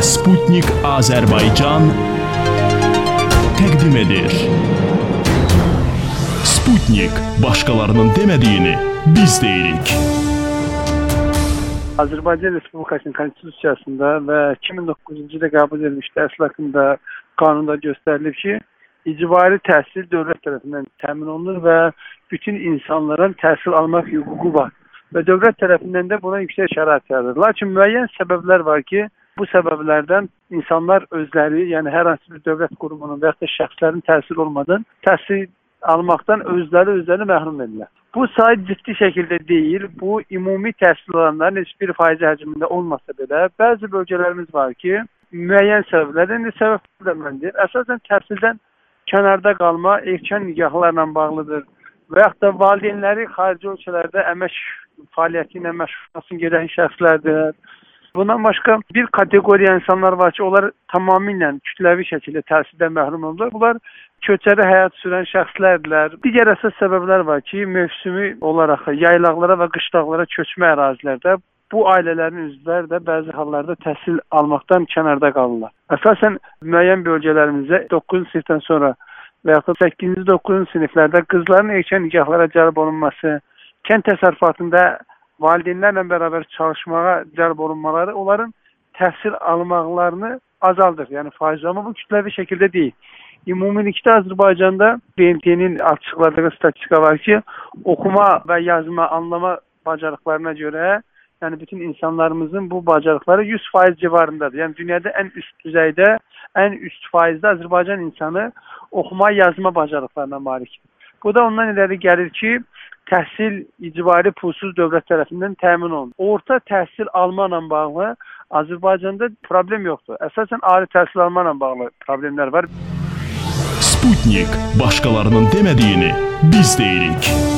Sputnik Azərbaycan təqdim edir. Sputnik başqalarının demədiyini biz deyirik. Azərbaycan Respublikasının Konstitusiyasında və 2009-cu ildə qəbul edilmiş təhsil haqqında qanunda göstərilib ki, icbari təhsil dövlət tərəfindən təmin olunur və bütün insanların təhsil almaq hüququ var. Və dövlət tərəfindən də buna yüksək şərait yaradır. Lakin müəyyən səbəblər var ki, bu səbəblərdən insanlar özləri, yəni hər hansı bir dövlət qurumunun və ya da şəxslərin təhsil olmadan təhsil almaqdan özləri məhrum edirlər. Bu sayı ciddi şəkildə deyil, bu ümumi təhsil alanların heç bir faizi həcmində olmasa belə, bəzi bölgələrimiz var ki, müəyyən səbəblərdən səbəb problemləndir. Əsasən təhsildən kənarda qalma erkən nikahlarla bağlıdır və yaxud da valideynləri xarici ölkələrdə əmək fəaliyyəti ilə məşğul olmasın gedən şəxslərdir. Bundan başqa bir kateqoriya insanlar var ki, onlar tamamilə kütləvi şəkildə təhsildən məhrum olurlar. Bunlar köçəri həyat sürən şəxslərdirlər. Digər əsas səbəblər var ki, mövsümi olaraq yaylaqlara və qışlaqlara köçmə ərazilərdə bu ailələrin üzvləri də bəzi hallarda təhsil almaqdan kənarda qalırlar. Əsasən müəyyən bölgələrimizdə 9-cu sinifdən sonra və yaxud da 8-ci 9-cu siniflərdə qızların erkən nikahlara cəlb olunması, kənd təsərrüfatında valideynlərlə bərabər çalışmağa cəlb olunmaları onların təhsil almaqlarını azaldır. Yəni faiz, amma bu kütləvi şəkildə deyil. Ümumilikdə Azərbaycanda BMT-nin açıqladığı statistika var ki, oxuma və yazma, anlama bacarıqlarına görə, yəni bütün insanlarımızın bu bacarıqları 100% civarındadır. Yəni dünyada ən üst düzeydə, ən üst faizdə Azərbaycan insanı oxuma, yazma bacarıqlarına malikdir. Bu da ondan ileri gəlir ki, təhsil icbari pulsuz dövlət tərəfindən təmin olunur. Orta təhsil almaqla bağlı Azərbaycanda problem yoxdur. Əsasən ali təhsil almaqla bağlı problemlər var. Sputnik başqalarının demədiyini biz deyirik.